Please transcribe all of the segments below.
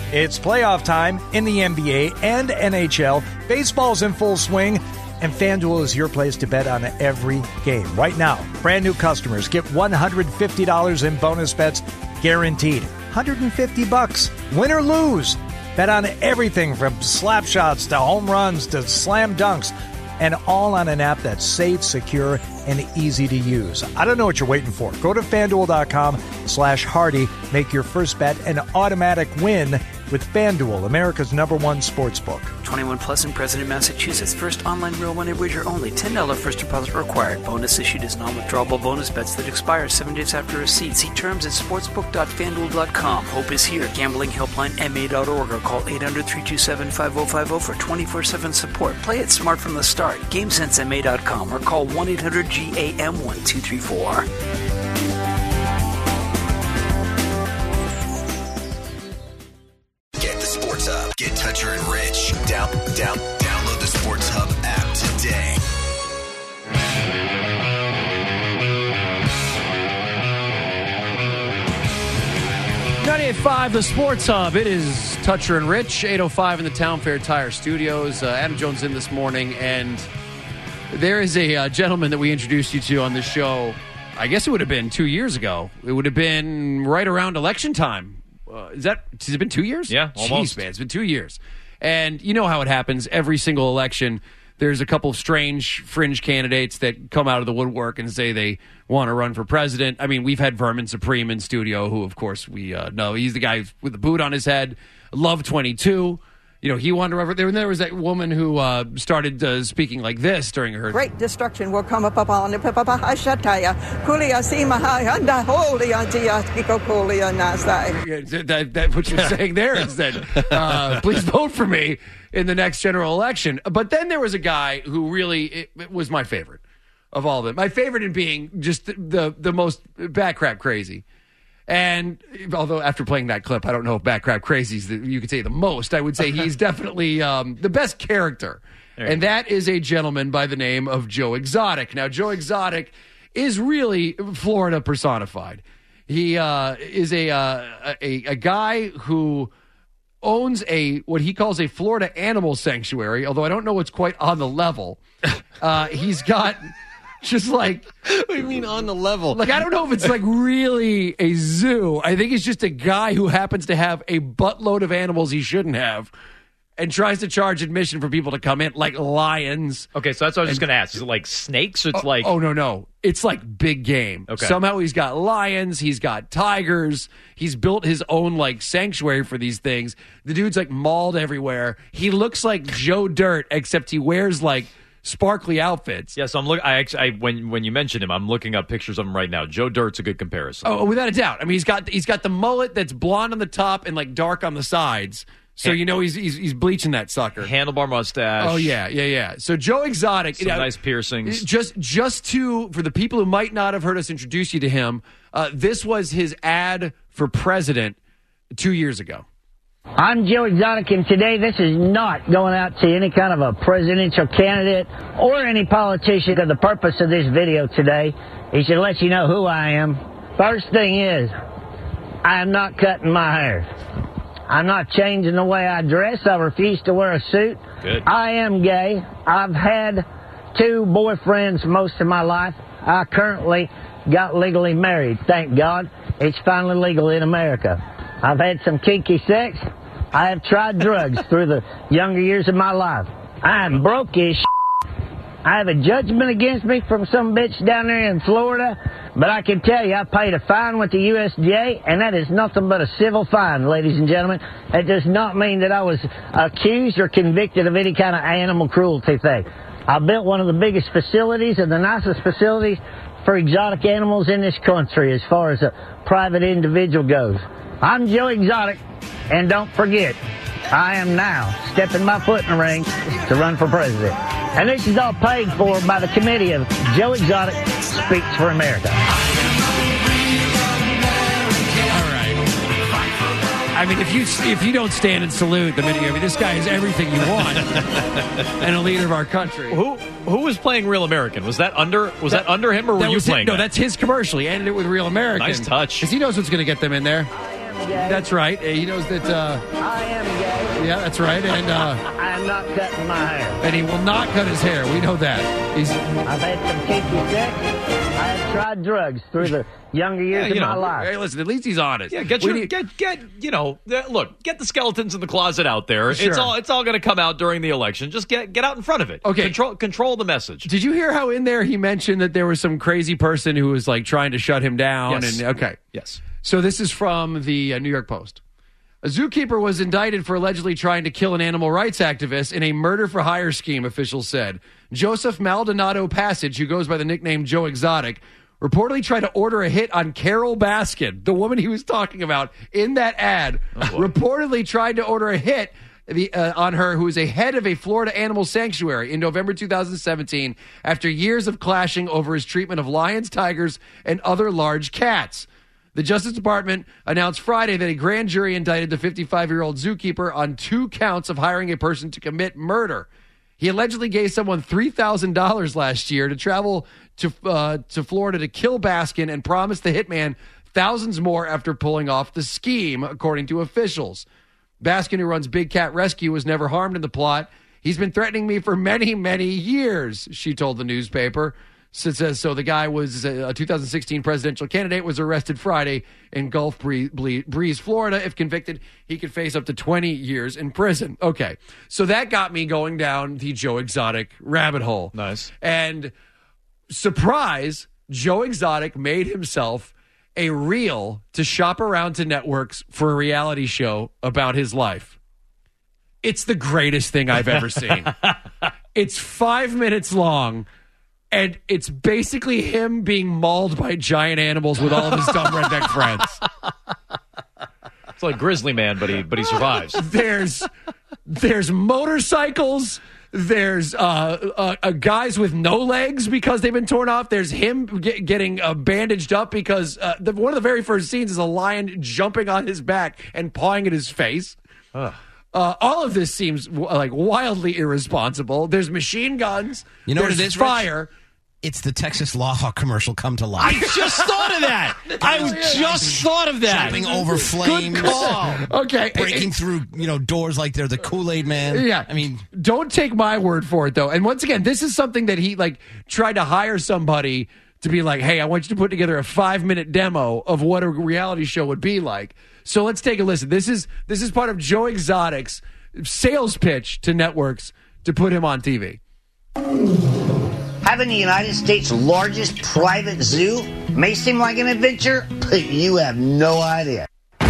It's playoff time in the NBA and NHL. Baseball's in full swing, and FanDuel is your place to bet on every game. Right now, brand new customers get $150 in bonus bets guaranteed. $150, win or lose. Bet on everything from slap shots to home runs to slam dunks, and all on an app that's safe, secure, and easy to use. I don't know what you're waiting for. Go to FanDuel.com/Hardy. Make your first bet an automatic win with FanDuel, America's #1 sportsbook. 21 plus in President, Massachusetts. First online real money wager only. $10 first deposit required. Bonus issued as non-withdrawable bonus bets that expire 7 days after receipt. See terms at sportsbook.fanduel.com. Hope is here. Gambling helpline MA.org or call 800-327-5050 for 24/7 support. Play it smart from the start. GameSenseMA.com or call 1-800-GAM-1234. Get Toucher and Rich. Download the Sports Hub app today. .5 the Sports Hub. It is Toucher and Rich, 8:05 in the Town Fair Tire Studios. Adam Jones in this morning, and there is a gentleman that we introduced you to on the show. I guess it would have been 2 years ago. It would have been right around election time. Has it been 2 years? Yeah, almost. Jeez, man, it's been 2 years. And you know how it happens every single election. There's a couple of strange fringe candidates that come out of the woodwork and say they want to run for president. I mean, we've had Vermin Supreme in studio, who, of course, we know. He's the guy with the boot on his head. Love 22. You know, he wanted to run for... There was that woman who started speaking like this during her... Great destruction will come up on the Hashataya. Kulia Simahai and Holia Diatiko Kulia Nasai. That what you're saying there is that please vote for me in the next general election. But then there was a guy who really it was my favorite of all of them. My favorite in being just the most backcrap crazy. And although after playing that clip, I don't know if Backcrap Crazy is you could say the most. I would say he's definitely the best character. And that is a gentleman by the name of Joe Exotic. Now, Joe Exotic is really Florida personified. He is a guy who owns what he calls a Florida animal sanctuary, although I don't know what's quite on the level. He's got... Just like... What do you mean on the level? Like, I don't know if it's like really a zoo. I think it's just a guy who happens to have a buttload of animals he shouldn't have and tries to charge admission for people to come in, like lions. Okay, so that's what I was just going to ask. Is it like snakes? Or it's like... Oh, no. It's like big game. Okay. Somehow he's got lions. He's got tigers. He's built his own, like, sanctuary for these things. The dude's, like, mauled everywhere. He looks like Joe Dirt, except he wears, like... sparkly outfits. Yeah, so I'm looking. When you mentioned him, I'm looking up pictures of him right now. Joe Dirt's a good comparison. Oh, without a doubt. I mean, he's got the mullet that's blonde on the top and like dark on the sides. So you know he's bleaching that sucker. Handlebar mustache. Oh yeah. So Joe Exotic, some nice piercings. Just for the people who might not have heard us introduce you to him, this was his ad for president 2 years ago. I'm Joe Exotic, and today this is not going out to any kind of a presidential candidate or any politician. The purpose of this video today is to let you know who I am. First thing is, I am not cutting my hair. I'm not changing the way I dress. I refuse to wear a suit. Good. I am gay. I've had 2 boyfriends most of my life. I currently got legally married. Thank God. It's finally legal in America. I've had some kinky sex. I have tried drugs through the younger years of my life. I am broke as shit. I have a judgment against me from some bitch down there in Florida, but I can tell you I paid a fine with the USDA, and that is nothing but a civil fine, ladies and gentlemen. It does not mean that I was accused or convicted of any kind of animal cruelty thing. I built one of the biggest facilities and the nicest facilities for exotic animals in this country as far as a private individual goes. I'm Joe Exotic, and don't forget, I am now stepping my foot in the ring to run for president. And this is all paid for by the committee of Joe Exotic Speaks for America. All right. I mean, if you don't stand and salute the minute, I mean, this guy is everything you want, and a leader of our country. Who was playing Real American? Was that under him, or were you playing? No, that's his commercial. He ended it with Real American. Nice touch. Because he knows what's going to get them in there. gay. That's right. He knows that. I am gay. Yeah, that's right. And I'm not cutting my hair. and he will not cut his hair. We know that. I've had some kinky sex. I have tried drugs through the younger years of my life. Hey, listen. At least he's honest. Yeah, get the skeletons in the closet out there. Sure. It's all going to come out during the election. Just get out in front of it. Okay. Control the message. Did you hear how in there he mentioned that there was some crazy person who was like trying to shut him down? Yes. And okay. Yes. So this is from the New York Post. A zookeeper was indicted for allegedly trying to kill an animal rights activist in a murder-for-hire scheme, officials said. Joseph Maldonado Passage, who goes by the nickname Joe Exotic, reportedly tried to order a hit on Carol Baskin, the woman he was talking about in that ad, reportedly tried to order a hit on her, who is a head of a Florida animal sanctuary, in November 2017 after years of clashing over his treatment of lions, tigers, and other large cats. The Justice Department announced Friday that a grand jury indicted the 55-year-old zookeeper on 2 counts of hiring a person to commit murder. He allegedly gave someone $3,000 last year to travel to Florida to kill Baskin and promised the hitman thousands more after pulling off the scheme, according to officials. Baskin, who runs Big Cat Rescue, was never harmed in the plot. He's been threatening me for many, many years, she told the newspaper. So the guy was a 2016 presidential candidate, was arrested Friday in Gulf Breeze, Florida. If convicted, he could face up to 20 years in prison. Okay, so that got me going down the Joe Exotic rabbit hole. Nice. And surprise, Joe Exotic made himself a reel to shop around to networks for a reality show about his life. It's the greatest thing I've ever seen. It's 5 minutes long. And it's basically him being mauled by giant animals with all of his dumb redneck friends. It's like Grizzly Man, but he survives. There's motorcycles. There's guys with no legs because they've been torn off. There's him getting bandaged up because one of the very first scenes is a lion jumping on his back and pawing at his face. All of this seems like wildly irresponsible. There's machine guns. You know there's what it is, fire. Rich? It's the Texas Law Hawk commercial come to life. I just thought of that. I just thought of that. Jumping over flames. Good call. Okay. Breaking through, doors like they're the Kool-Aid Man. Yeah. I mean, don't take my word for it, though. And once again, this is something that he tried to hire somebody to be like, hey, I want you to put together a 5-minute demo of what a reality show would be like. So let's take a listen. This is part of Joe Exotic's sales pitch to networks to put him on TV. Having the United States' largest private zoo may seem like an adventure, but you have no idea.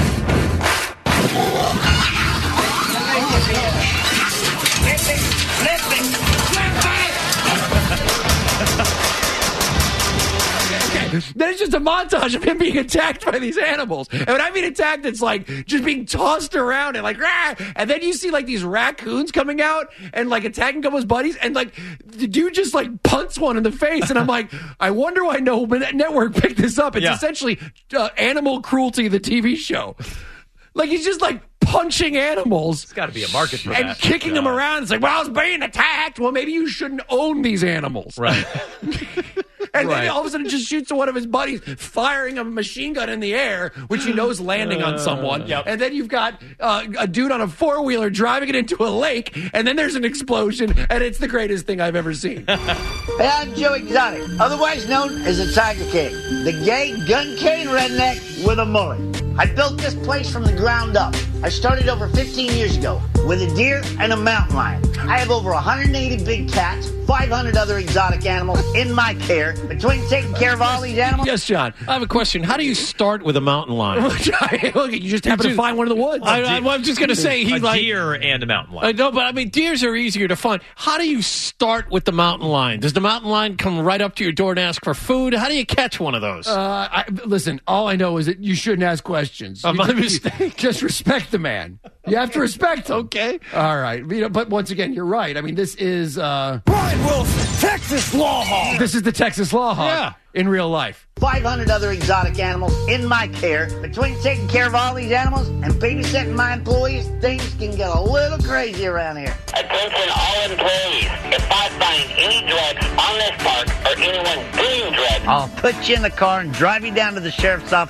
Then it's just a montage of him being attacked by these animals. And when I mean attacked, it's like just being tossed around and like, rah! And then you see like these raccoons coming out and like attacking a couple of his buddies. And like the dude just like punts one in the face. And I'm like, I wonder why no network picked this up. It's essentially Animal Cruelty, the TV show. Like he's just like punching animals. It's got to be a market for that. And kicking them around. It's like, well, I was being attacked. Well, maybe you shouldn't own these animals. Right. And then all of a sudden it just shoots to one of his buddies, firing a machine gun in the air, which he knows landing on someone. Yep. And then you've got a dude on a 4-wheeler driving it into a lake, and then there's an explosion, and it's the greatest thing I've ever seen. Hey, I'm Joe Exotic, otherwise known as the Tiger King, the gay gun cane redneck with a mullet. I built this place from the ground up. I started over 15 years ago with a deer and a mountain lion. I have over 180 big cats, 500 other exotic animals in my care. Between taking care of all these animals... Yes, John. I have a question. How do you start with a mountain lion? Look, you just happen to find one in the woods. I'm just going to say a deer and a mountain lion. No, but I mean, deers are easier to find. How do you start with the mountain lion? Does the mountain lion come right up to your door and ask for food? How do you catch one of those? Listen, all I know is that you shouldn't ask questions. My mistake. Just respect the man. You have to respect him. Okay. All right. But once again, you're right. I mean, this is... Brian Wilson, Texas Law Hawk. This is the Texas Law Hawk in real life. 500 other exotic animals in my care. Between taking care of all these animals and babysitting my employees, things can get a little crazy around here. Attention all employees. If I find any drugs on this park or anyone doing drugs, I'll put you in the car and drive you down to the sheriff's office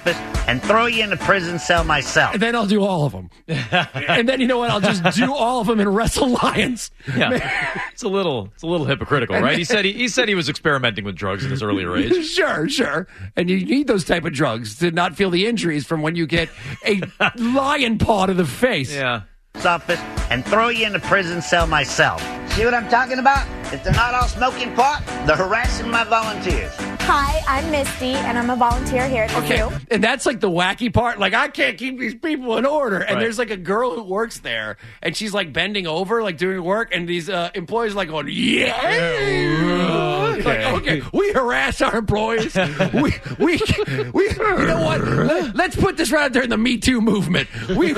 and throw you in the prison cell myself. And then I'll do all of them. And then you know what? I'll just do all of them and wrestle lions. Yeah, it's a little hypocritical, right? He said he was experimenting with drugs in his earlier age. Sure. And you need those type of drugs to not feel the injuries from when you get a lion paw to the face. Yeah. Office and throw you in the prison cell myself. See what I'm talking about? If they're not all smoking pot, they're harassing my volunteers. Hi, I'm Misty, and I'm a volunteer here at the zoo. And that's like the wacky part. Like, I can't keep these people in order. And there's like a girl who works there, and she's like bending over, like doing work, and these employees are like going, yeah. Okay, we harass our employees. we you know what? Let's put this right out there in the Me Too movement. We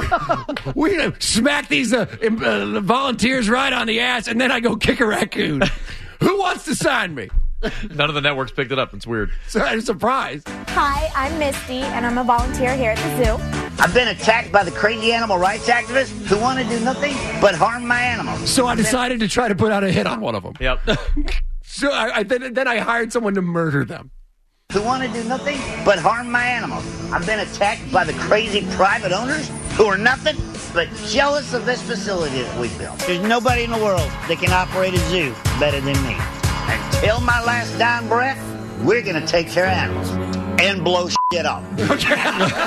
smack these volunteers right on the ass, and then I go kick a raccoon. Who wants to sign me? None of the networks picked it up. It's weird. So I'm surprised. Hi, I'm Misty, and I'm a volunteer here at the zoo. I've been attacked by the crazy animal rights activists who want to do nothing but harm my animals. So I decided to try to put out a hit on one of them. Yep. So then I hired someone to murder them. Who want to do nothing but harm my animals. I've been attacked by the crazy private owners who are nothing but jealous of this facility that we built. There's nobody in the world that can operate a zoo better than me. Until my last dying breath, we're going to take care of animals and blow shit up. Okay.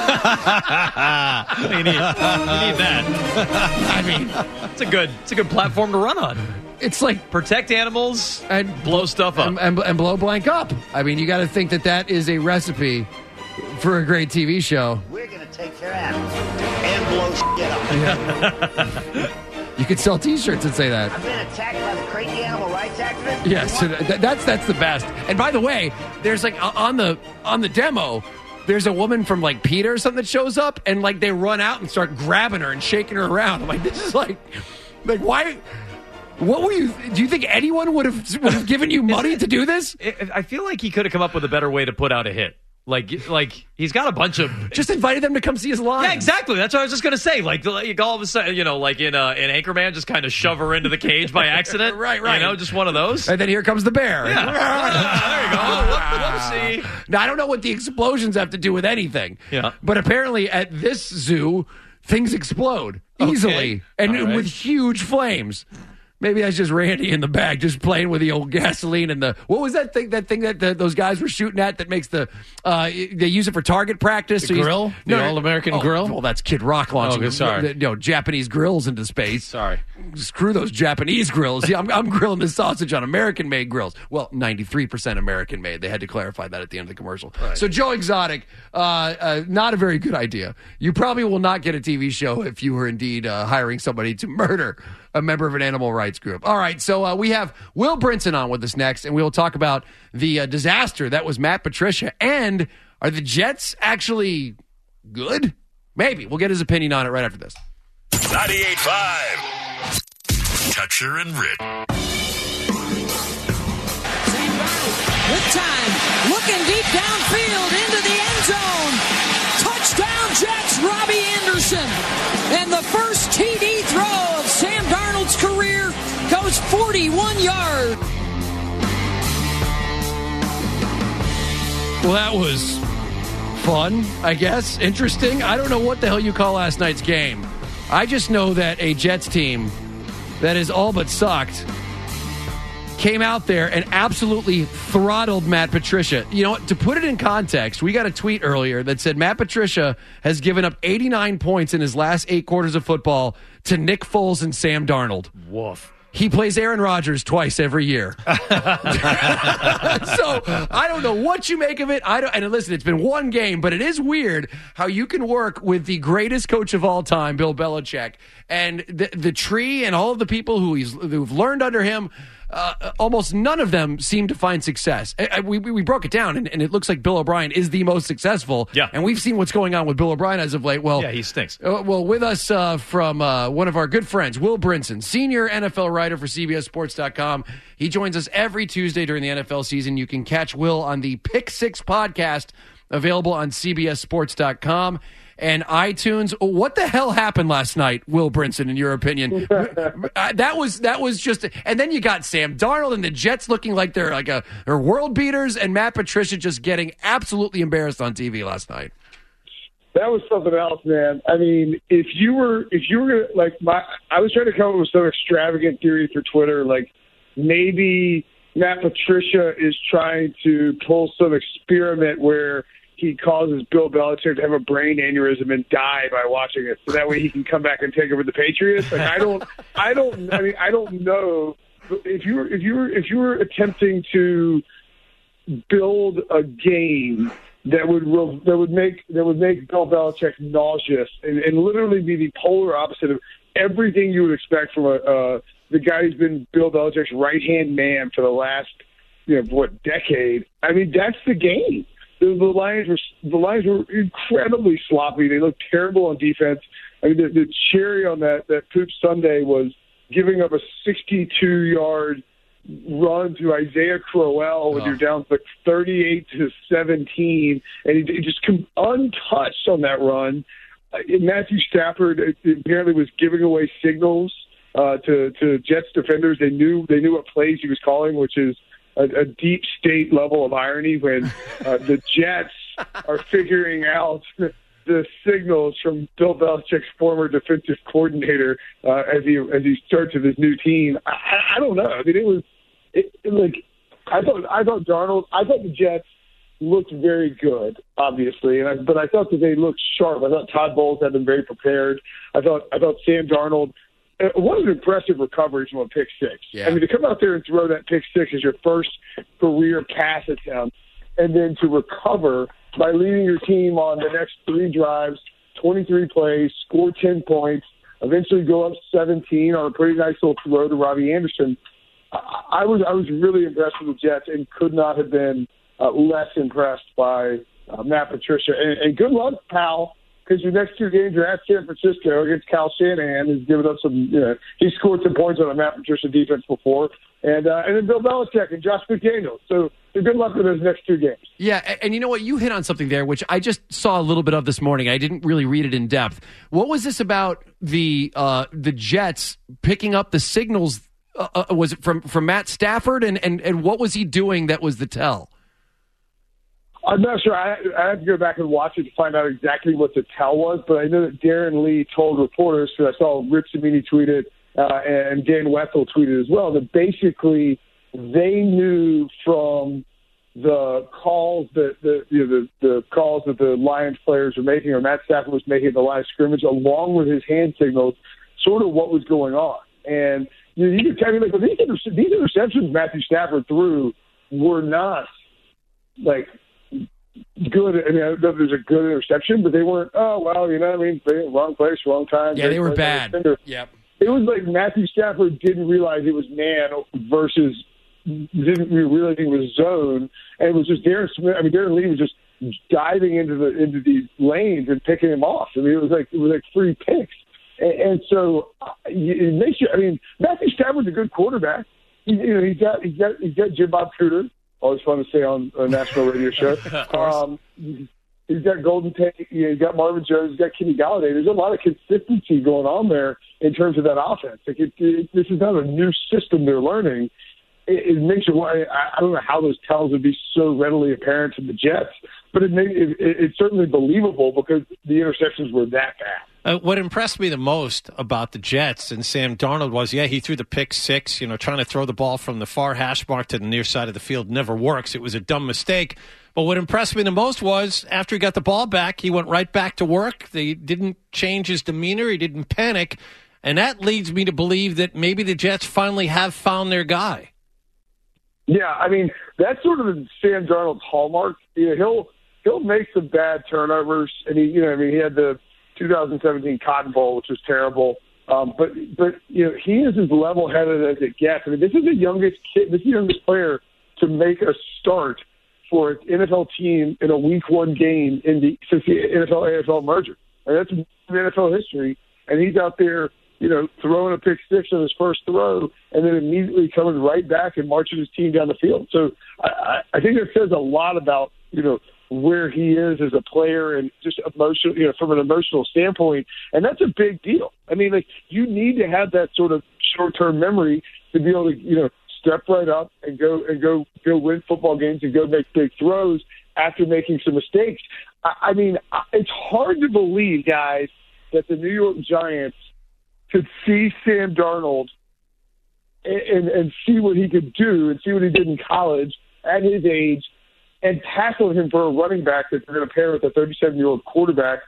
you need that. I mean, it's a good platform to run on. It's like protect animals and blow stuff up and blow blank up. I mean, you got to think that is a recipe for a great TV show. We're going to take care of animals and blow shit up. Yeah. You could sell T-shirts and say that. I've been attacked by the crazy animal rights activists. Yes, that's the best. And by the way, there's like on the demo, there's a woman from like PETA or something that shows up, and like they run out and start grabbing her and shaking her around. I'm like, this is like why? What were you? Do you think anyone would have given you money to do this? I feel like he could have come up with a better way to put out a hit. Like he's got a bunch of just invited them to come see his line. Yeah, exactly. That's what I was just gonna say. Like all of a sudden, like in Anchorman, just kind of shove her into the cage by accident. right. Just one of those. And then here comes the bear. Yeah. There you go. Whoopsie. Now I don't know what the explosions have to do with anything. Yeah. But apparently at this zoo, things explode easily and with huge flames. Maybe that's just Randy in the back, just playing with the old gasoline and what was that thing? That thing that those guys were shooting at that makes they use it for target practice. The grill, All-American grill. Well, that's Kid Rock launching. Japanese grills into space. Sorry, screw those Japanese grills. Yeah, I'm grilling the sausage on American-made grills. Well, 93% American-made. They had to clarify that at the end of the commercial. Right. So Joe Exotic, not a very good idea. You probably will not get a TV show if you were indeed hiring somebody to murder a member of an animal rights group. All right, so we have Will Brinson on with us next, and we'll talk about the disaster that was Matt Patricia. And are the Jets actually good? Maybe. We'll get his opinion on it right after this. 98.5. Toucher and Rich. With time, looking deep downfield into the end zone. Touchdown Jets, Robbie Anderson. And the first TD throw of Sam Darnold's career goes 41 yards. Well, that was fun, I guess. Interesting. I don't know what the hell you call last night's game. I just know that a Jets team that is all but sucked came out there and absolutely throttled Matt Patricia. You know what? To put it in context, we got a tweet earlier that said Matt Patricia has given up 89 points in his last 8 quarters of football to Nick Foles and Sam Darnold. Woof. He plays Aaron Rodgers twice every year. So I don't know what you make of it. And listen, it's been one game, but it is weird how you can work with the greatest coach of all time, Bill Belichick, and the tree and all of the people who've learned under him. Almost none of them seem to find success. We broke it down, and it looks like Bill O'Brien is the most successful. Yeah. And we've seen what's going on with Bill O'Brien as of late. Well, yeah, he stinks. Well, with us from one of our good friends, Will Brinson, senior NFL writer for CBSSports.com. He joins us every Tuesday during the NFL season. You can catch Will on the Pick Six podcast, available on CBSSports.com. And iTunes. What the hell happened last night, Will Brinson, in your opinion? That was just. And then you got Sam Darnold and the Jets looking like they're world beaters, and Matt Patricia just getting absolutely embarrassed on TV last night. That was something else, man. I mean, if you were gonna I was trying to come up with some extravagant theory for Twitter, like maybe Matt Patricia is trying to pull some experiment where he causes Bill Belichick to have a brain aneurysm and die by watching it, so that way he can come back and take over the Patriots. Like I don't know if you were attempting to build a game that would make Bill Belichick nauseous and literally be the polar opposite of everything you would expect from the guy who's been Bill Belichick's right-hand man for the last decade. I mean, that's the game. The Lions were incredibly sloppy. They looked terrible on defense. I mean, the cherry on that poop Sunday was giving up a 62-yard run to Isaiah Crowell when you're down like 38-17, and he just untouched on that run. Matthew Stafford apparently was giving away signals to Jets defenders. They knew what plays he was calling, which is a deep state level of irony when the Jets are figuring out the signals from Bill Belichick's former defensive coordinator as he starts with his new team. I don't know. I mean, I thought the Jets looked very good, obviously, but I thought that they looked sharp. I thought Todd Bowles had them very prepared. I thought Sam Darnold. What an impressive recovery from a pick six. Yeah. I mean, to come out there and throw that pick six as your first career pass attempt, and then to recover by leading your team on the next 3 drives, 23 plays, score 10 points, eventually go up 17 on a pretty nice little throw to Robbie Anderson. I was really impressed with the Jets and could not have been less impressed by Matt Patricia. And good luck, pal, because your next 2 games are at San Francisco against Kyle Shanahan, who's given up some. He scored some points on a Matt Patricia defense before, and then Bill Belichick and Josh McDaniels. So good luck with those next 2 games. Yeah, and you know what? You hit on something there, which I just saw a little bit of this morning. I didn't really read it in depth. What was this about the Jets picking up the signals? Was it from Matt Stafford, and what was he doing that was the tell? I'm not sure. I have to go back and watch it to find out exactly what the tell was, but I know that Darren Lee told reporters, because I saw Rich Cimini tweet it and Dan Wetzel tweeted as well, that basically they knew from the calls that the calls that the Lions players were making, or Matt Stafford was making at the line of scrimmage, along with his hand signals, sort of what was going on. And you could tell me, like, these interceptions Matthew Stafford threw were not like good. I mean, I don't know if there's a good interception, but they weren't. Oh well, wrong place, wrong time. Yeah, they were bad. Yep. It was like Matthew Stafford didn't realize it was man versus didn't realize it was zone, and it was just Darren Smith. I mean, Darren Lee was just diving into these lanes and picking him off. I mean, it was like 3 picks. And so it makes you. I mean, Matthew Stafford's a good quarterback. He's got Jim Bob Cooter. Always fun to say on a national radio show. He's got Golden Tate. He's got Marvin Jones. He's got Kenny Galladay. There's a lot of consistency going on there in terms of that offense. Like this is not a new system they're learning. It makes you. I don't know how those tells would be so readily apparent to the Jets, but it's certainly believable because the interceptions were that bad. What impressed me the most about the Jets and Sam Darnold was, he threw the pick six, trying to throw the ball from the far hash mark to the near side of the field never works. It was a dumb mistake. But what impressed me the most was after he got the ball back, he went right back to work. They didn't change his demeanor. He didn't panic. And that leads me to believe that maybe the Jets finally have found their guy. Yeah, I mean, that's sort of Sam Darnold's hallmark. He'll make some bad turnovers, and he had the 2017 Cotton Bowl, which was terrible. But he is as level-headed as it gets. I mean, this is the youngest player to make a start for an NFL team in a Week 1 game since the NFL-AFL merger. And that's in NFL history. And he's out there, throwing a pick six on his first throw, and then immediately coming right back and marching his team down the field. So I think that says a lot about where he is as a player and just emotional, from an emotional standpoint. And that's a big deal. I mean, you need to have that sort of short-term memory to be able to, step right up and go win football games and go make big throws after making some mistakes. I mean, it's hard to believe, guys, that the New York Giants could see Sam Darnold and see what he could do and see what he did in college at his age and tackle him for a running back that they're going to pair with a 37-year-old quarterback.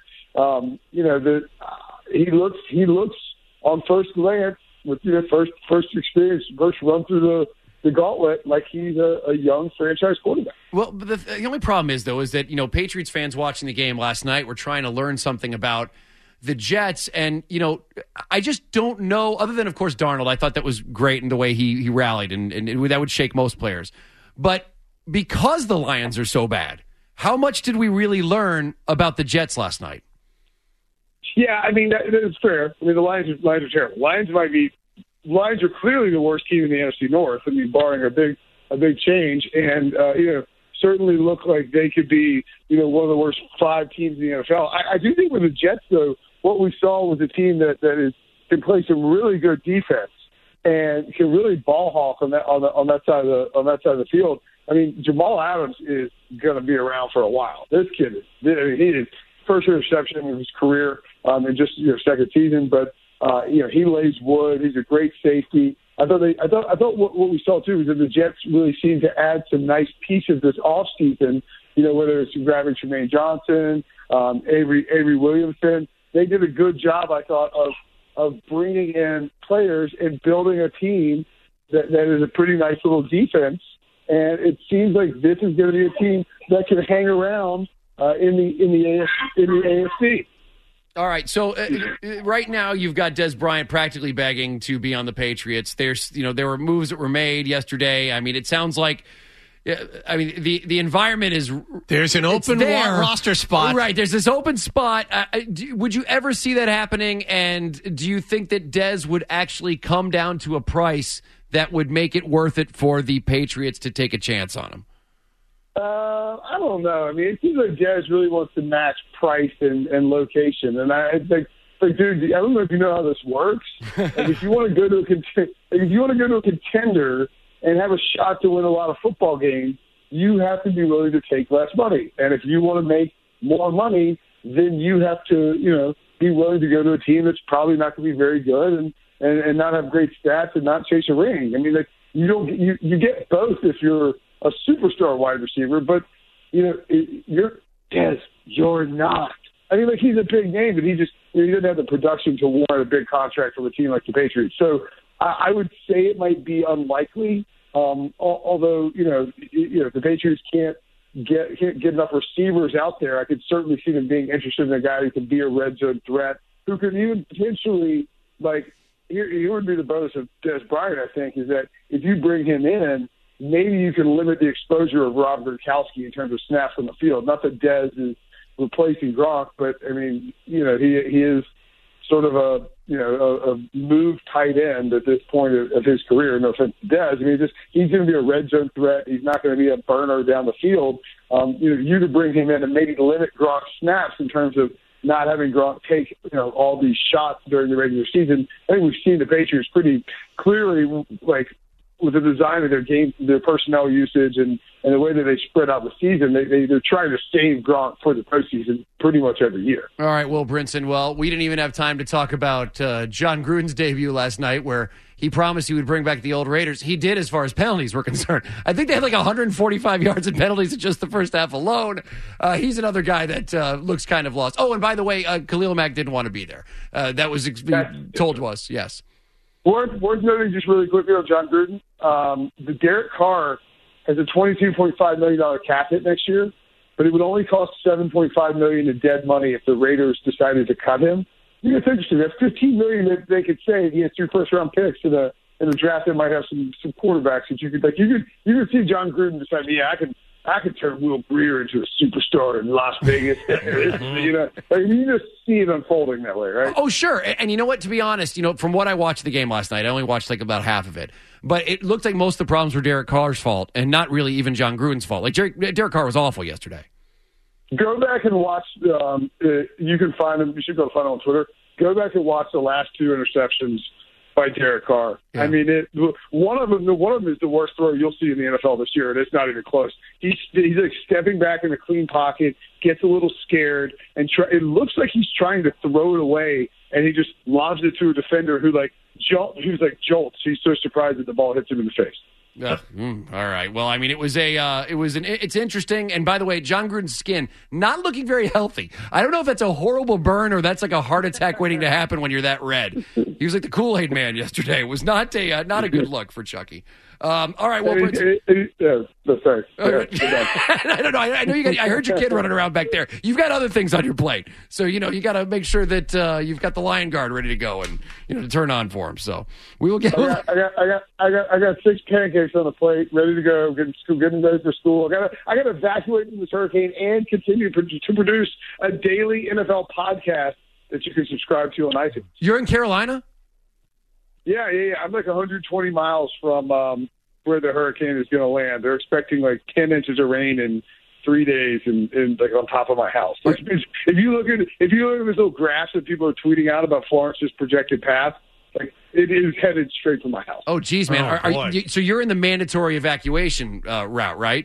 He looks on first glance with first experience, first run through the gauntlet like he's a young franchise quarterback. Well, the only problem is that, Patriots fans watching the game last night were trying to learn something about the Jets. And, I just don't know, other than, of course, Darnold. I thought that was great in the way he rallied, and that would shake most players. But because the Lions are so bad, how much did we really learn about the Jets last night? Yeah, I mean, that is fair. I mean, the Lions are terrible. Lions are clearly the worst team in the NFC North. I mean, barring a big change, and certainly look like they could be one of the worst 5 teams in the NFL. I do think with the Jets, though, what we saw was a team that can play some really good defense and can really ball hawk on that side of the field. I mean, Jamal Adams is going to be around for a while. This kid he is first interception of his career in just second season, but he lays wood. He's a great safety. I thought what we saw too is that the Jets really seemed to add some nice pieces this offseason. Whether it's grabbing Tremaine Johnson, Avery Williamson, they did a good job, I thought, of bringing in players and building a team that is a pretty nice little defense. And it seems like this is going to be a team that can hang around in the AFC. All right, so right now you've got Dez Bryant practically begging to be on the Patriots. There were moves that were made yesterday. I mean, it sounds like, the environment is there's an open roster spot. Right, there's this open spot. Would you ever see that happening? And do you think that Dez would actually come down to a price that would make it worth it for the Patriots to take a chance on him? I don't know. I mean, it seems like Dez really wants to match price and location, and I think, dude, I don't know if you know how this works. If you want to go to a contender and have a shot to win a lot of football games, you have to be willing to take less money. And if you want to make more money, then you have to, be willing to go to a team that's probably not going to be very good and not have great stats and not chase a ring. I mean, you get both if you're a superstar wide receiver, but you're not. I mean, he's a big name, but he doesn't have the production to warrant a big contract from a team like the Patriots. So I would say it might be unlikely. Although the Patriots can't get enough receivers out there, I could certainly see them being interested in a guy who can be a red zone threat, who could even potentially here would be the bonus of Dez Bryant. I think is that if you bring him in, maybe you can limit the exposure of Rob Gronkowski in terms of snaps on the field. Not that Dez is replacing Gronk, but I mean, he is sort of a move tight end at this point of his career. No offense to Dez. I mean, he's going to be a red zone threat. He's not going to be a burner down the field. You to bring him in and maybe limit Gronk's snaps in terms of not having Gronk take all these shots during the regular season. I think we've seen the Patriots pretty clearly, with the design of their game, their personnel usage, and the way that they spread out the season, they're trying to save Gronk for the postseason pretty much every year. All right, Will Brinson. Well, we didn't even have time to talk about John Gruden's debut last night, where he promised he would bring back the old Raiders. He did, as far as penalties were concerned. I think they had 145 yards in penalties in just the first half alone. He's another guy that looks kind of lost. Oh, and by the way, Khalil Mack didn't want to be there. That was told to us, yes. Worth noting just really quickly on John Gruden, the Derek Carr has a $22.5 million cap hit next year, but it would only cost $7.5 million in dead money if the Raiders decided to cut him. I think it's interesting. That's $15 million that they could save. He has 2 first-round picks in the draft that might have some quarterbacks that you could see John Gruden decide, I could turn Will Greer into a superstar in Las Vegas. You just see it unfolding that way, right? Oh, sure. And you know what? To be honest, from what I watched the game last night, I only watched about half of it. But it looked like most of the problems were Derek Carr's fault and not really even John Gruden's fault. Derek Carr was awful yesterday. Go back and watch. You can find him. You should go find him on Twitter. Go back and watch the last 2 interceptions by Derek Carr. Yeah. I mean, one of them is the worst throw you'll see in the NFL this year, and it's not even close. He's like stepping back in the clean pocket, gets a little scared, and it looks like he's trying to throw it away, and he just lobs it to a defender who's like jolts. He's so surprised that the ball hits him in the face. All right. Well, I mean, it's interesting. And by the way, John Gruden's skin not looking very healthy. I don't know if that's a horrible burn or that's like a heart attack waiting to happen when you're that red. He was like the Kool-Aid man yesterday. It was not a good look for Chucky. All right. Well, sorry. I don't know. I know I heard your kid running around back there. You've got other things on your plate, so you got to make sure that you've got the Lion Guard ready to go and to turn on for him. So we will get. I got 6 pancakes on the plate, ready to go. Getting ready for school. I got to evacuate from this hurricane and continue to produce a daily NFL podcast that you can subscribe to on iTunes. You're in Carolina? Yeah. I'm like 120 miles from where the hurricane is going to land. They're expecting like 10 inches of rain in 3 days, and like on top of my house. So if you look at this little graph that people are tweeting out about Florence's projected path, like it is headed straight for my house. Oh, geez, man! So you're in the mandatory evacuation route, right?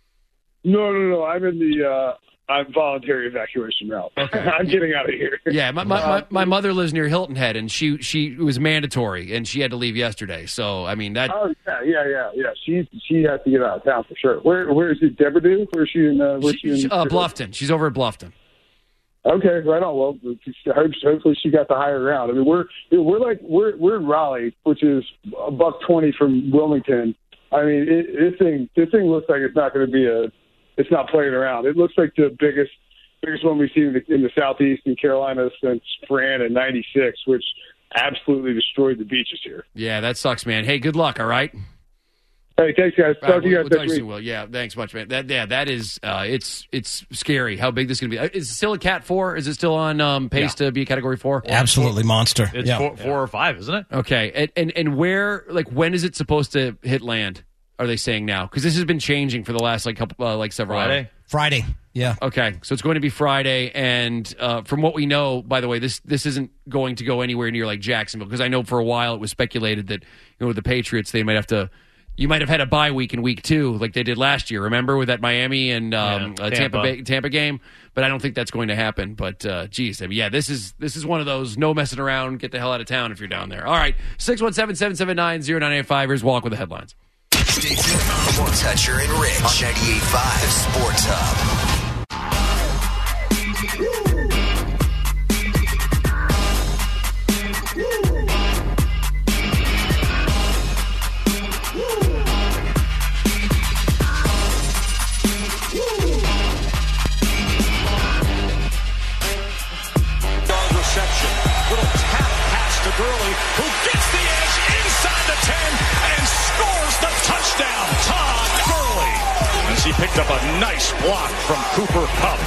No. I'm in the voluntary evacuation route. Okay. I'm getting out of here. Yeah, my mother lives near Hilton Head, and she was mandatory, and she had to leave yesterday. So I mean that. Oh yeah. She has to get out of town for sure. Where is it? Deborah? Where is she in? Bluffton. She's over at Bluffton. Okay, right on. Well, hopefully she got the higher ground. I mean, we're in Raleigh, which is $120 from Wilmington. I mean, this thing looks like it's not going to be it's not playing around. It looks like the biggest one we've seen in the Southeast in Carolina since Fran in '96, which absolutely destroyed the beaches here. Yeah, that sucks, man. Hey, good luck. All right. Hey, thanks, guys. Talk to you guys next week. Will. Yeah, thanks much, man. That is it's scary how big this is going to be. Is it still a Cat 4? Is it still on pace to be a Category 4? Absolutely monster. It's 4 or 5, isn't it? Okay, and where, like, when is it supposed to hit land? Are they saying now? Because this has been changing for the last several hours. Friday. Yeah. Okay, so it's going to be Friday, and from what we know, by the way, this isn't going to go anywhere near like Jacksonville, because I know for a while it was speculated that the Patriots, they might have to. You might have had a bye week in week 2 like they did last year. Remember with that Miami and Tampa game? But I don't think that's going to happen. But, geez, I mean, this is one of those no messing around, get the hell out of town if you're down there. All right, 617-779-0985. Here's Walk with the headlines. Stay tuned for more Toucher and Rich on 98.5 Sports Hub. Gurley, who gets the edge inside the 10 and scores the touchdown. Todd Gurley. As he picked up a nice block from Cooper Kupp.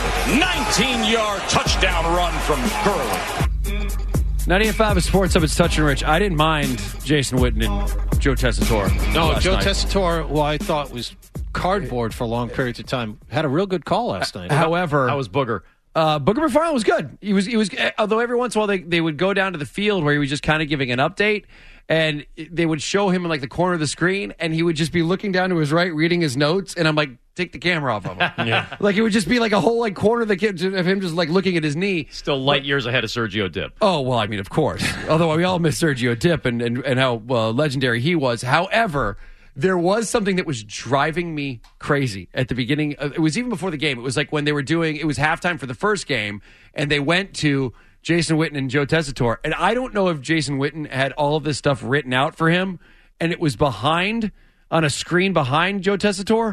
19-yard touchdown run from Gurley. 98.5 Sports Hub, it's Touch and Rich. I didn't mind Jason Witten and Joe Tessitore. No, Joe Tessitore, who I thought was cardboard for long periods of time, had a real good call last night. However, that was Booger. Booger McFarland was good. He was. Although every once in a while they would go down to the field where he was just kind of giving an update, and they would show him in like the corner of the screen, and he would just be looking down to his right, reading his notes, and I'm like, take the camera off of him. Yeah. Like it would just be like a whole like corner of him just like looking at his knee. Still light years ahead of Sergio Dip. Oh well, I mean, of course. Although we all miss Sergio Dip and how legendary he was. However, there was something that was driving me crazy at the beginning. It was even before the game. It was like when they were it was halftime for the first game, and they went to Jason Witten and Joe Tessitore. And I don't know if Jason Witten had all of this stuff written out for him, and it was behind on a screen behind Joe Tessitore.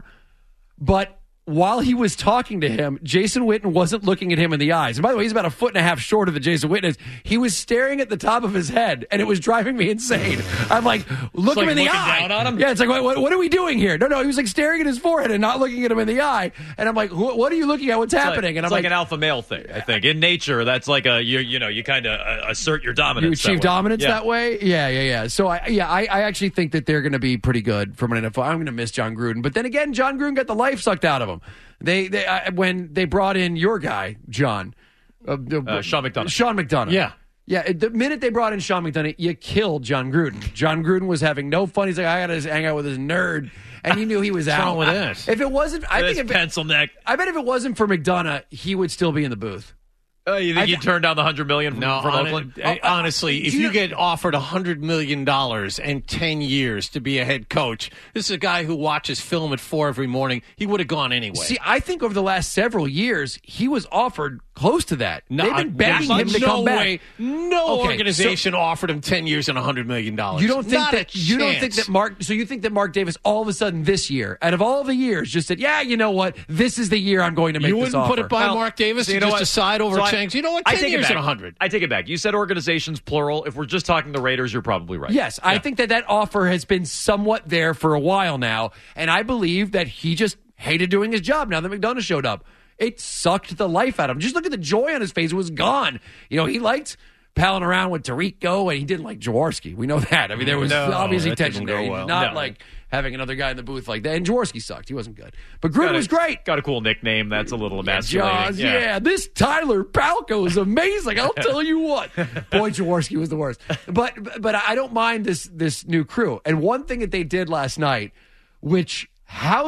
But while he was talking to him, Jason Witten wasn't looking at him in the eyes. And by the way, he's about 1.5 feet shorter than Jason Witten is. He was staring at the top of his head, and it was driving me insane. I'm like, look him in the eye. Down on him? Yeah, it's like, what are we doing here? No, he was like staring at his forehead and not looking at him in the eye. And I'm like, what are you looking at? What's happening? And it's I'm like an alpha male thing, I think. In nature, that's like you kind of assert your dominance. You achieve dominance that way? Yeah. So I actually think that they're going to be pretty good from an NFL. I'm going to miss John Gruden. But then again, John Gruden got the life sucked out of him. When they brought in your guy, John. Sean McDonough. Sean McDonough. Yeah. Yeah, the minute they brought in Sean McDonough, you killed John Gruden. John Gruden was having no fun. He's like, I got to hang out with this nerd. And you knew he was What's out. wrong with this? If it wasn't, I bet if it wasn't for McDonough, he would still be in the booth. You think he'd turn down the $100 million from Oakland? Honestly, if you get offered $100 million and 10 years to be a head coach, this is a guy who watches film at 4 every morning. He would have gone anyway. See, I think over the last several years, he was offered close to that. They've been begging him to come back. No organization offered him 10 years and $100 million. You don't think that Mark? So you think that Mark Davis all of a sudden this year, out of all the years, just said, "Yeah, you know what? This is the year I'm going to make this offer." You wouldn't put it by Mark Davis and just decide over Chang's. You know what? 10 years and 100. I take it back. You said organizations plural. If we're just talking the Raiders, you're probably right. Yes, I think that offer has been somewhat there for a while now, and I believe that he just hated doing his job now that McDonough showed up. It sucked the life out of him. Just look at the joy on his face. It was gone. You know, he liked palling around with Tirico, and he didn't like Jaworski. We know that. I mean, there was obviously tension there. He did not like having another guy in the booth like that. And Jaworski sucked. He wasn't good. But Gruden was great. Got a cool nickname. That's a little emasculating. Yeah, this Tyler Palko is amazing. I'll tell you what. Boy, Jaworski was the worst. But I don't mind this new crew. And one thing that they did last night, how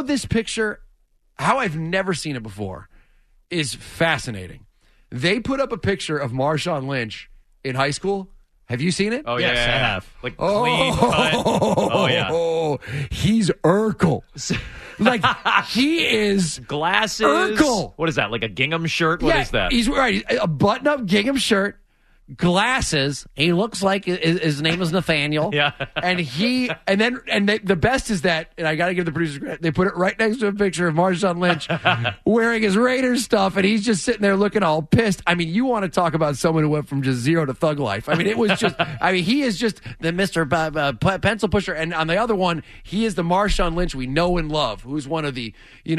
I've never seen it before, is fascinating. They put up a picture of Marshawn Lynch in high school. Have you seen it? Oh, yes, I have. Like clean cut. Oh, yeah. He's Urkel. Like, he is glasses. Urkel. What is that, like a gingham shirt? What is that? He's right. A button-up gingham shirt, glasses. He looks like his name is Nathaniel. Yeah. And the best is that, and I got to give the producers credit, they put it right next to a picture of Marshawn Lynch wearing his Raiders stuff, and he's just sitting there looking all pissed. I mean, you want to talk about someone who went from just zero to thug life. I mean, it was just, he is just the Mr. Pencil Pusher, and on the other one, he is the Marshawn Lynch we know and love, who's one of the,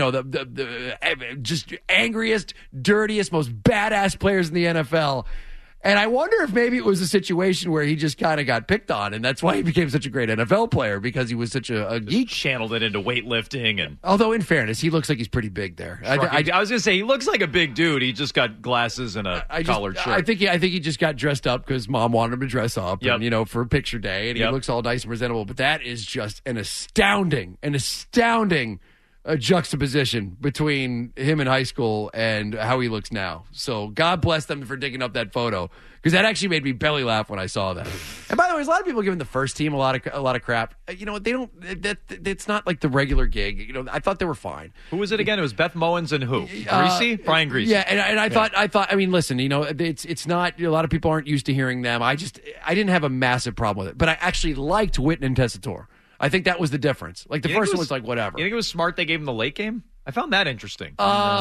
the just angriest, dirtiest, most badass players in the NFL. And I wonder if maybe it was a situation where he just kind of got picked on, and that's why he became such a great NFL player, because he was such a geek. Channeled it into weightlifting. And although, in fairness, he looks like he's pretty big there. I was going to say, he looks like a big dude. He just got glasses and a collared shirt. I think he just got dressed up because Mom wanted him to dress up, and, for picture day, and he looks all nice and presentable. But that is just an astounding juxtaposition between him in high school and how he looks now. So God bless them for digging up that photo, because that actually made me belly laugh when I saw that. And by the way, there's a lot of people giving the first team a lot of crap. They don't. It's not like the regular gig. I thought they were fine. Who was it again? It was Beth Mowins and who? Brian Greasy. Yeah, and I thought. I mean, listen. It's not. A lot of people aren't used to hearing them. I didn't have a massive problem with it, but I actually liked Witten and Tessitore. I think that was the difference. Like, the first one was like, whatever. You think it was smart they gave him the late game? I found that interesting.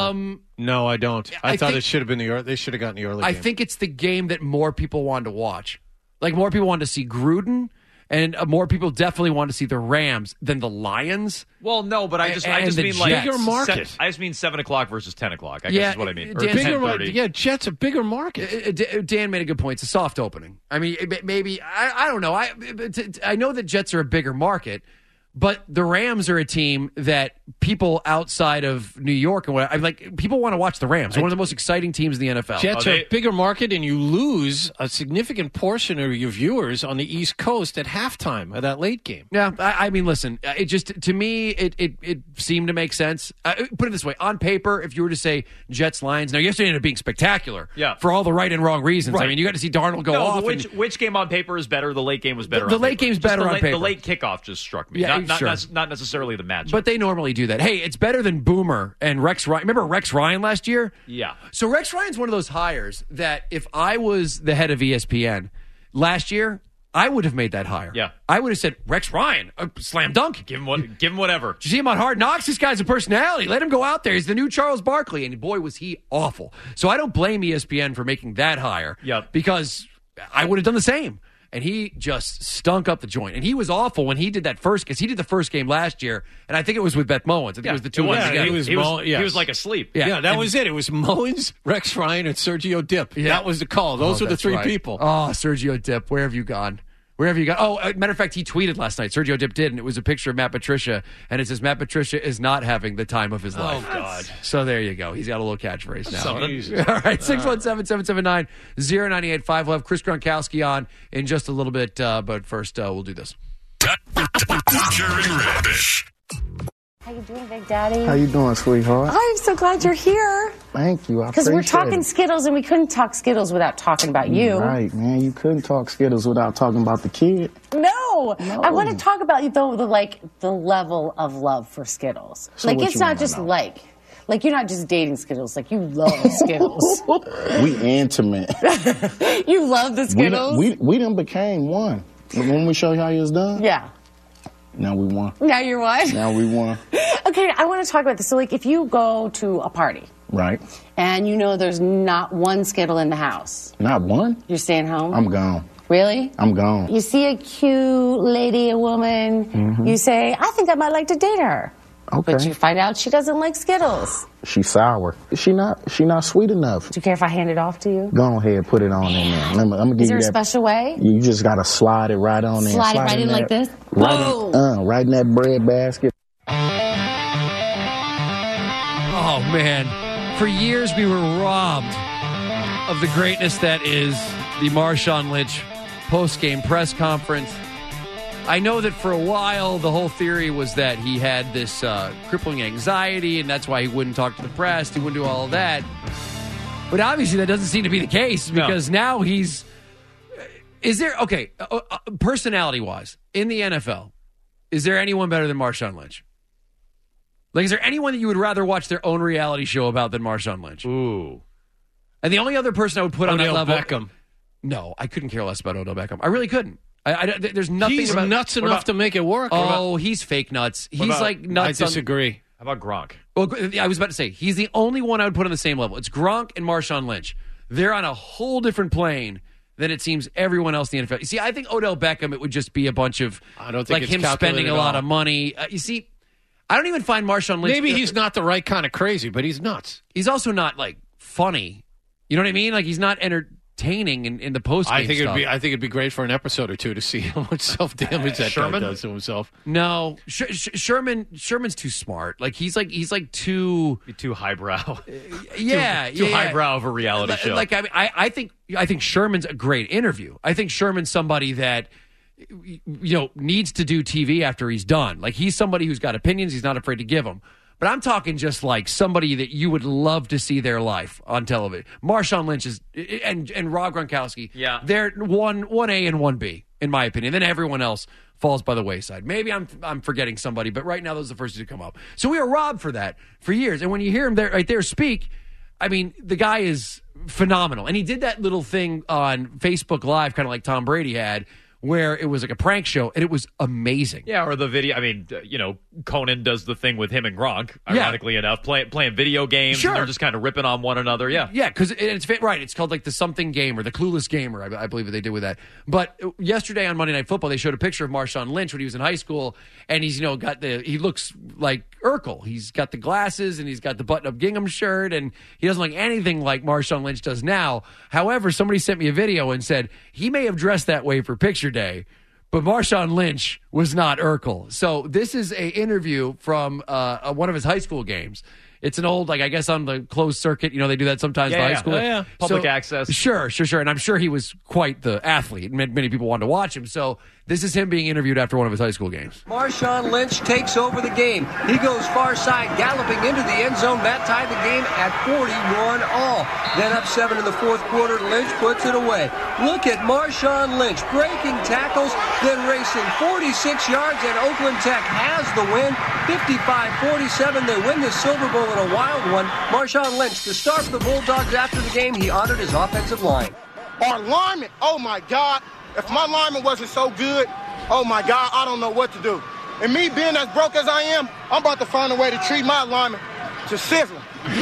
No, I don't. I thought it should have been they should have gotten the early game. I think it's the game that more people wanted to watch. Like, more people wanted to see Gruden, and more people definitely wanted to see the Rams than the Lions. Well, no, but I just mean Jets. like bigger market. I just mean 7 o'clock versus 10 o'clock. I guess is what I mean. Or bigger market. Yeah, Jets a bigger market. Dan made a good point. It's a soft opening. I mean, maybe I don't know. I know that Jets are a bigger market. But the Rams are a team that people outside of New York and people want to watch the Rams. They're one of the most exciting teams in the NFL. Jets are a bigger market, and you lose a significant portion of your viewers on the East Coast at halftime of that late game. Yeah, I mean, listen, it just, to me, it seemed to make sense. Put it this way: on paper, if you were to say Jets Lions, now yesterday ended up being spectacular, for all the right and wrong reasons. Right. I mean, you got to see Darnold go off. Which game on paper is better? The late game was better. The late game's better on paper. The late kickoff just struck me. Yeah, not necessarily the matchup. But they normally do that. Hey, it's better than Boomer and Rex Ryan. Remember Rex Ryan last year? Yeah. So Rex Ryan's one of those hires that if I was the head of ESPN last year, I would have made that hire. Yeah. I would have said, Rex Ryan, slam dunk. Give him whatever. Did you see him on Hard Knocks? This guy's a personality. Let him go out there. He's the new Charles Barkley. And boy, was he awful. So I don't blame ESPN for making that hire. Yep. Because I would have done the same. And he just stunk up the joint. And he was awful when he did that first, because he did the first game last year, and I think it was with Beth Mowins. I think it was the two ones together. He was like asleep. Yeah, that was it. It was Mowins, Rex Ryan, and Sergio Dip. Yeah. That was the call. Those were the three people. Oh, Sergio Dip, where have you gone? wherever you got. Oh, matter of fact, he tweeted last night. Sergio Dip did, and it was a picture of Matt Patricia, and it says Matt Patricia is not having the time of his life. Oh, God. So there you go. He's got a little catchphrase now. So All right, 617-779-0985. We'll have Chris Gronkowski on in just a little bit, but first we'll do this. Toucher and Rich. How you doing, Big Daddy? How you doing, sweetheart? I'm so glad you're here. Thank you. I Because we're appreciate talking it. Skittles, and we couldn't talk Skittles without talking about you. Right, man. You couldn't talk Skittles without talking about the kid. No. I want to talk about the level of love for Skittles. So like what it's you not wanna just know? like you're not just dating Skittles. Like you love Skittles. We intimate. You love the Skittles. We done became one. When we show you how it's done. Yeah. Now we won. Now you're what? Now we won. Okay, I want to talk about this. So, like, if you go to a party Right. and you know there's not one Skittle in the house, Not one. you're staying home? I'm gone. Really? I'm gone. You see a cute lady, a woman, Mhm. you say, I think I might like to date her. Okay. But you find out she doesn't like Skittles. She's sour. She not sweet enough. Do you care if I hand it off to you? Go ahead, put it on in there. I'm gonna give Is there you a that. special way? You just gotta slide it right on in. Slide it right in like there. this? Right Boom! right in that bread basket. Oh, man. For years, we were robbed of the greatness that is the Marshawn Lynch post-game press conference. I know that for a while, the whole theory was that he had this crippling anxiety, and that's why he wouldn't talk to the press. He wouldn't do all of that. But obviously, that doesn't seem to be the case because now he's... Is there... Okay, personality-wise, in the NFL, is there anyone better than Marshawn Lynch? Like, is there anyone that you would rather watch their own reality show about than Marshawn Lynch? Ooh. And the only other person I would put on that Odell level... Beckham. No, I couldn't care less about Odell Beckham. I really couldn't. There's nothing He's about... nuts enough to make it work. Oh, he's fake nuts. He's like nuts. I disagree. How about Gronk? Well, I was about to say, he's the only one I would put on the same level. It's Gronk and Marshawn Lynch. They're on a whole different plane than it seems everyone else in the NFL. You see, I think Odell Beckham, it would just be a bunch of... I don't think like it's him spending calculated a at lot all. of money. You see, I don't even find Marshawn Lynch... Maybe he's not the right kind of crazy, but he's nuts. He's also not, like, funny. You know what I mean? Like, he's not entertaining in the post-game I think stuff. I think it'd be great for an episode or two to see how much self-damage that guy does to himself. No, Sherman's too smart. Like he's too highbrow. Yeah, too highbrow of a reality show. Like I think Sherman's a great interview. I think Sherman's somebody that needs to do TV after he's done. Like he's somebody who's got opinions. He's not afraid to give them. But I'm talking just like somebody that you would love to see their life on television. Marshawn Lynch is and Rob Gronkowski. Yeah, they're 1A and 1B in my opinion. Then everyone else falls by the wayside. Maybe I'm forgetting somebody, but right now those are the first two to come up. So we were robbed for that for years. And when you hear him right there speak, I mean the guy is phenomenal. And he did that little thing on Facebook Live, kind of like Tom Brady had, where it was like a prank show, and it was amazing. Yeah, or the video. I mean, Conan does the thing with him and Gronk, ironically enough, playing video games. Sure. And they're just kind of ripping on one another. Yeah. Yeah, because it's right. It's called like the something game or the clueless gamer, I believe that they did with that. But yesterday on Monday Night Football, they showed a picture of Marshawn Lynch when he was in high school, and he's he looks like Urkel. He's got the glasses and he's got the button-up gingham shirt, and he doesn't look anything like Marshawn Lynch does now. However, somebody sent me a video and said he may have dressed that way for picture day, but Marshawn Lynch was not Urkel. So this is a interview from one of his high school games. It's an old, I guess on the closed circuit, they do that sometimes in high school. Oh, yeah. Public access. Sure. And I'm sure he was quite the athlete. Many people wanted to watch him. So this is him being interviewed after one of his high school games. Marshawn Lynch takes over the game. He goes far side, galloping into the end zone. That tied the game at 41 all. Then up 7 in the fourth quarter, Lynch puts it away. Look at Marshawn Lynch breaking tackles, then racing 46 yards, and Oakland Tech has the win. 55-47. They win the Silver Bowl in a wild one. Marshawn Lynch, the star for the Bulldogs after the game, he honored his offensive line. Our lineman, oh my God. If my lineman wasn't so good, oh my God, I don't know what to do. And me being as broke as I am, I'm about to find a way to treat my lineman to sizzle.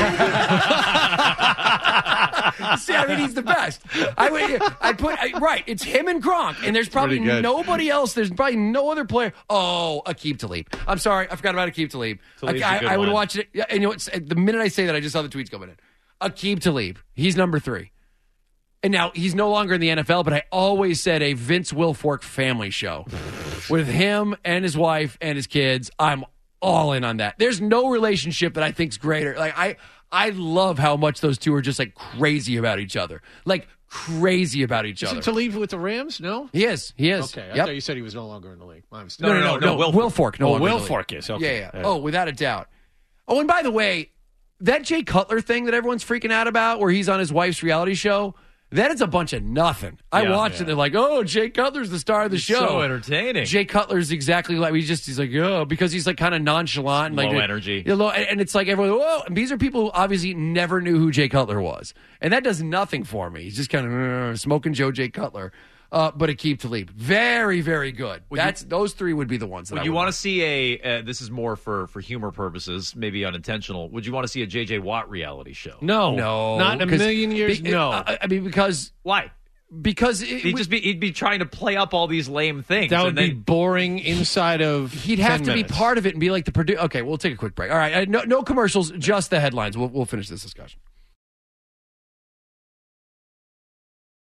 See, I mean, he's the best. Right, it's him and Gronk, and there's probably nobody else. There's probably no other player. Oh, Aqib Talib. I'm sorry, I forgot about Aqib Talib. I would watch it. And you know what? The minute I say that, I just saw the tweets coming in. Aqib Talib, he's number 3. And now he's no longer in the NFL, but I always said a Vince Wilfork family show with him and his wife and his kids. I'm all in on that. There's no relationship that I think's greater. Like I love how much those two are just like crazy about each other. Like crazy about each other. Is it Talib with the Rams? No? He is. Okay. I thought you said he was no longer in the league. No. Wilfork. No longer in the league. Wilfork is. Okay. Yeah. Oh, without a doubt. Oh, and by the way, that Jay Cutler thing that everyone's freaking out about where he's on his wife's reality show, that is a bunch of nothing. I watched it. They're like, oh, Jay Cutler's the star of the show. So entertaining. Jay Cutler's exactly like, he's like, oh, because he's like kind of nonchalant. And low like, energy. And it's like everyone, whoa. And these are people who obviously never knew who Jay Cutler was. And that does nothing for me. He's just kind of smoking Jay Cutler. But Aqib Talib, very, very good. Those three would be the ones that would you want to see this is more for humor purposes, maybe unintentional. Would you want to see a J.J. Watt reality show? No, not in a million years. No, I mean because why? Because he'd be trying to play up all these lame things. That would be boring inside of. He'd have to be part of it and be like the producer. Okay, we'll take a quick break. All right, no commercials, just the headlines. We'll finish this discussion.